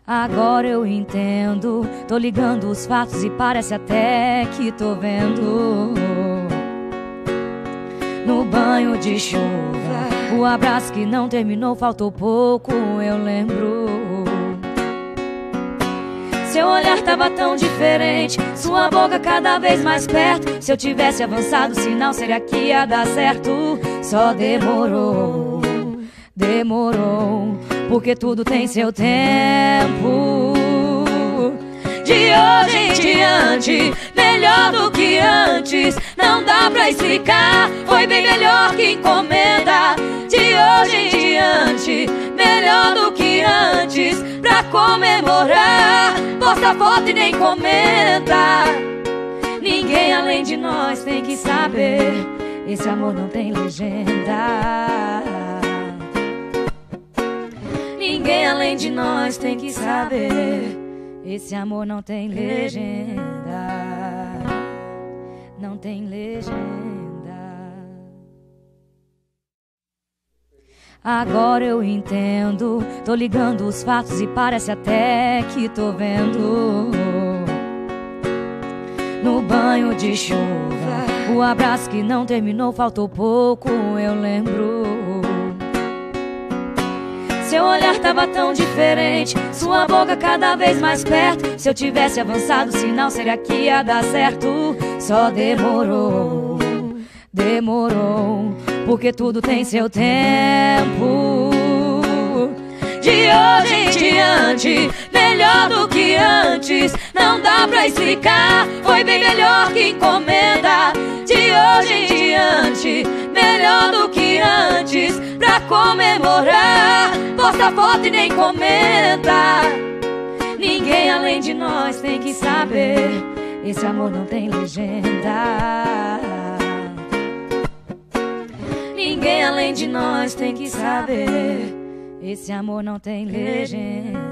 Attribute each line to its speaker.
Speaker 1: Agora eu entendo, tô ligando os fatos e parece até que tô vendo. No banho de chuva, o abraço que não terminou, faltou pouco, eu lembro. Seu olhar tava tão diferente, sua boca cada vez mais perto. Se eu tivesse avançado, o sinal seria que ia dar certo. Só demorou, demorou, porque tudo tem seu tempo. De hoje em diante, melhor do que antes, não dá pra explicar, foi bem melhor que encomenda. De hoje em diante, melhor do que antes, pra comemorar, posta foto e nem comenta. Ninguém além de nós tem que saber, esse amor não tem legenda. Ninguém além de nós tem que saber, esse amor não tem legenda. Não tem legenda. Agora eu entendo, tô ligando os fatos e parece até que tô vendo. No banho de chuva, o abraço que não terminou, faltou pouco, eu lembro. Seu olhar tava tão diferente, sua boca cada vez mais perto. Se eu tivesse avançado, o sinal seria que ia dar certo. Só demorou, demorou, porque tudo tem seu tempo. De hoje em diante, melhor do que antes, não dá pra explicar, foi bem melhor que encomenda. De hoje em diante, melhor do que antes, pra comemorar, posta foto e nem comenta. Ninguém além de nós tem que saber, esse amor não tem legenda. Ninguém além de nós tem que saber, esse amor não tem legenda.